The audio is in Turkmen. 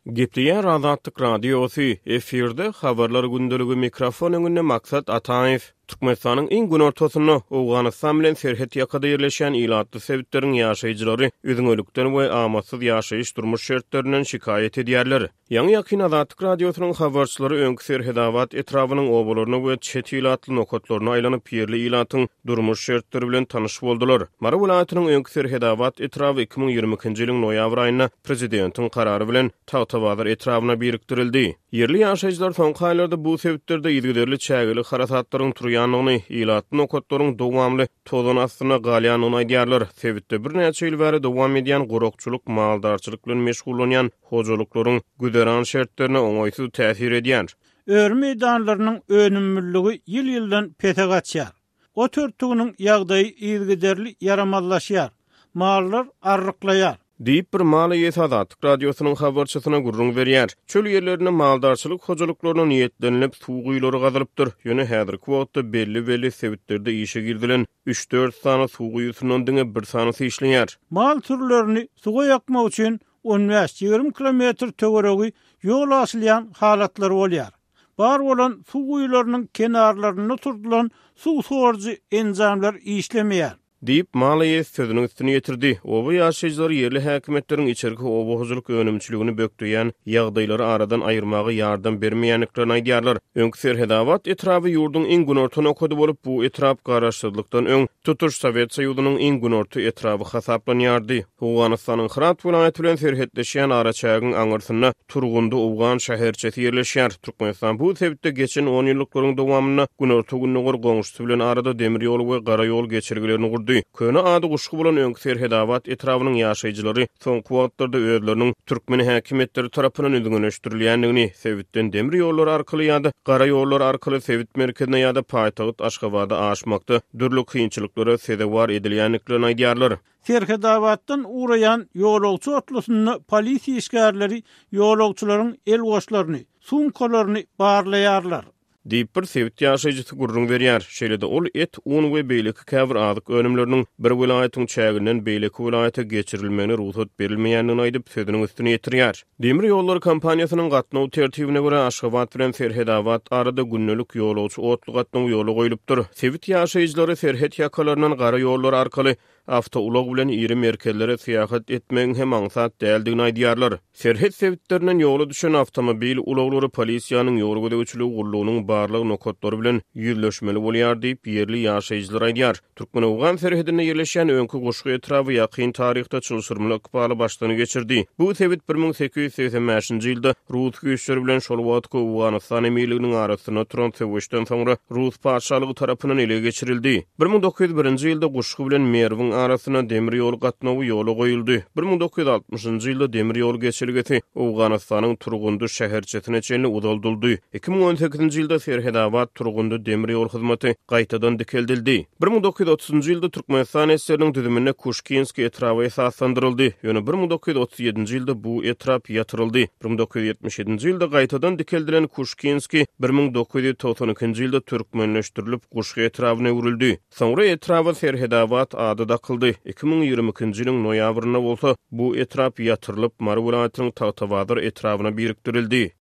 Gepleyen Azatlyk Radiosu efirde habarlar gündölügi mikrofon öňünde maksat Ataev. Türkmenistanyň iň gün ortasyna Awganistan bilen serhet ýakada ýerleşen ilatly sebitleriň ýaşaýjylary üzüňölükden we amatsız ýaşaýyş durmuş şertlerinden şikayet edýärler. Ýa-ni ýakyn Azatlyk Radiosynyň habarçylary öňkü serhedawat etrafynyň obalaryna we çet ilatly nokatlaryna aýlanyp ýerli ilatyň durmuş şertleri bilen tanyş boldular. Mara welaýatynyň öňkü serhedawat etrafy 2020-nji ýylyň noýabr aýyna prezidentiň karary bilen Tawtabazyr etrafyna biriktirildi. Yerli ýaşaýjylar soňky aýlarda bu sebitlerde ýygyderli çägeli harasatlaryň turýanyny, ilatly nokatlaryň dowamly tozan astyna galýanyny aýdýarlar. Sebitde bir näçe ýyl bäri dowam edýän gorokçuluk, maldarçylyk bilen meşgullanýan hojalyklaryň güderan şertlerine oňaýsyz täsir edýär. Ör meýdanlarynyň önümmülligi ýyl-ýyldan pete gaçýar. O törtüginiň ýagdaýy ýygyderli yaramazlaşýar. Mallar arryklaýar. Diýip bir Maly Azatlyk Radiosynyň habarçysyna gurrun berýär. Çöl ýerlerine maldarçylyk hojalyklaryna niýetlenip suw guýlary gazylypdyr. Ýöne häzirki wagtda belli sebitlerde işe girdilen 3-4 sany suw guýusynyň diňe bir sanysi işleýär. Mal türlerini suwa ýakmak üçin 15-20 kilometr töweregi ýol asylýan halatlary bolýar. Bar bolan suw guýlarynyň kenarlaryna turdulan suw sorjy enzamlar işlemeýär. Diýip Maly sözüniň üstüne ýetirdi. Oba ýaşaýjylar ýerli häkimetleriň içerki obahyjylyk önümçiligini bökdüýän ýagdaýlary aradan aýyrmagy ýardam bermeýänliklerini aýdýarlar. Öňkü serhedawat etrafy ýurduň iň günorta nokady bolup, bu etraf garaşdyrlykdan öň tutuş Sowet Soýuzynyň iň günorta etrafy hasaplanýardy. Awganistanyň Herat welaýaty bilen serhetleşýän araçagyň aňyrsyna Turgundy Awgan şäherçesi ýerleşýär. Türkmenistan bu sebitde geçen 10 ýyllyklaryň dowamyna günorta günüňer goňşusy bilen arada demir ýol we gara ýol geçirgilerini gurdy. Köne ady guşky bolan öňkü serhedawat etrafynyň ýaşaýjylary soňky wagtlarda özleriniň türkmen häkimetleri tarapyndan öňdüňleşdirilýändigini, sebitden demir ýollar arkaly ýa-da gara ýollar arkaly sebit merkezine ýa-da paýtagyt Aşgabatda aşmakda dürli kynçylyklara sebäp edilýänliklerini aýdýarlar. Serhedawatdan urayan ýolagçy otlusyny polisiýa işgärleri ýolagçylaryň el goşlaryny, sumkalaryny barlaýarlar. Diýip bir sebit ýaşaýjysy gurrun berýär. Şeýlede ol et, un we beýleki käbir adyk önümleriniň bir welaýatyň çäginden beýleki welaýata geçirilmegine ruhsat berilmeýändigini aýdyp sözüniň üstüne ýetirýär. Demir ýollar kompaniýasynyň gatnaw tertibine görä Aşgabat bilen Serhedawat arada günnülük ýolagçy otly gatnaw ýoly goýulypdyr. Sebit ýaşaýjylary serhet ýakalaryndan gara ýollar arkaly awtoulag bilen iri merkezlere seýahat etmegiň hem aňsat däldigini aýdýarlar. Serhet sebitlerinden ýoly düşen awtomobil ulaglary polisiýanyň ýol gödägçiligi gurulugynyň barlyk nokatlary bilen ýüzleşmeli bolýar diýip ýerli ýaşaýjylar aýdýar. Türkmen-Awgan serhedine ýerleşen öňkü goşgy etrafy ýakyn taryhda çylşyrmaly ykbaly başlany geçirdi. Bu sebit 1885-nji ýylda Rus güýçleri bilen şol wagtky Awganistan emirliginiň arasyna turan söwüşden soňra Rus paşalygy tarapyndan ele geçirildi. 1901-nji ýylda goşgy bilen Merwin arasyna demir ýol gatnawy ýoly goýuldy. 1960-njy ýylda demir ýol geçirgesi Awganistanyň Turgundy şäherçesine çenli udaldyldy. 2018-nji ýylda Serhedawat Turgundy demir ýol hyzmaty gaýtadan dikeldildi. 1930-njy ýylda Türkmenistan SSR-niň düzümine Kuşkinski etrafy esaslandyryldy. Ýöne 1937-nji ýylda bu etraf ýatyryldy. 1977-nji ýylda gaýtadan dikeldilen Kuşkinski 1992-nji ýylda türkmenleşdirilip Kuşky etrafyna urildi. Soňra etrafy Serhedawat ady dakyldy. 2022-nji ýylyň noýabryna bolsa bu etraf ýatyrylyp Mara welaýatynyň Tawtabazyr etrafyna biriktirildi.